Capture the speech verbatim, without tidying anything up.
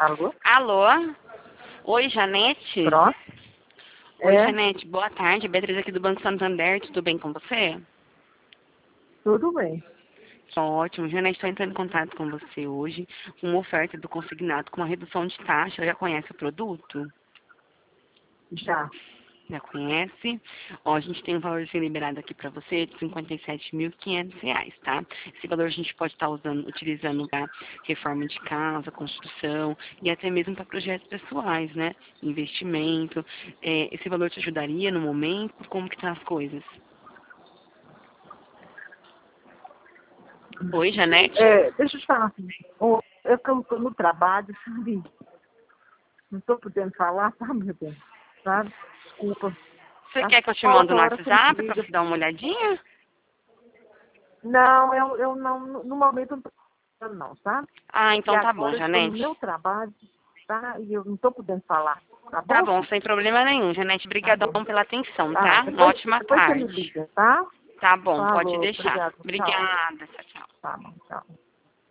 Alô? Alô? Oi, Janete? Pronto? Oi, É, Janete. Boa tarde. Beatriz aqui do Banco Santander. Tudo bem com você? tudo bem. Ótimo. Janete, estou entrando em contato com você hoje. Uma oferta do consignado com uma redução de taxa. Já conhece o produto? Já. Já conhece? Ó, a gente tem um valorzinho liberado aqui para você de cinquenta e sete mil e quinhentos reais, tá? Esse valor a gente pode estar usando, utilizando para reforma de casa, construção e até mesmo para projetos pessoais, né? Investimento. É, esse valor te ajudaria no momento? Como que tá as coisas? Oi, Janete? É, deixa eu te falar assim. ô, Eu estou no trabalho, sabe? Não estou podendo falar, tá, meu bem? Sabe? Desculpa. Você Tá? quer que eu te mando Outra no hora você me WhatsApp para liga. você dar uma olhadinha? Não, eu, eu não, no momento eu não estou podendo não, tá? Ah, E então tá bom, agora eu estou no Janete. meu trabalho, tá? E eu não estou podendo falar, tá Tá bom? bom, sem problema nenhum, Janete. Tá Obrigadão bom. pela atenção, Tá, tá? Uma depois, ótima depois você me tarde. liga, tá? Tá bom, pode Falou, deixar. obrigado, tchau. Obrigada. Tchau, tchau. Tá bom, tchau.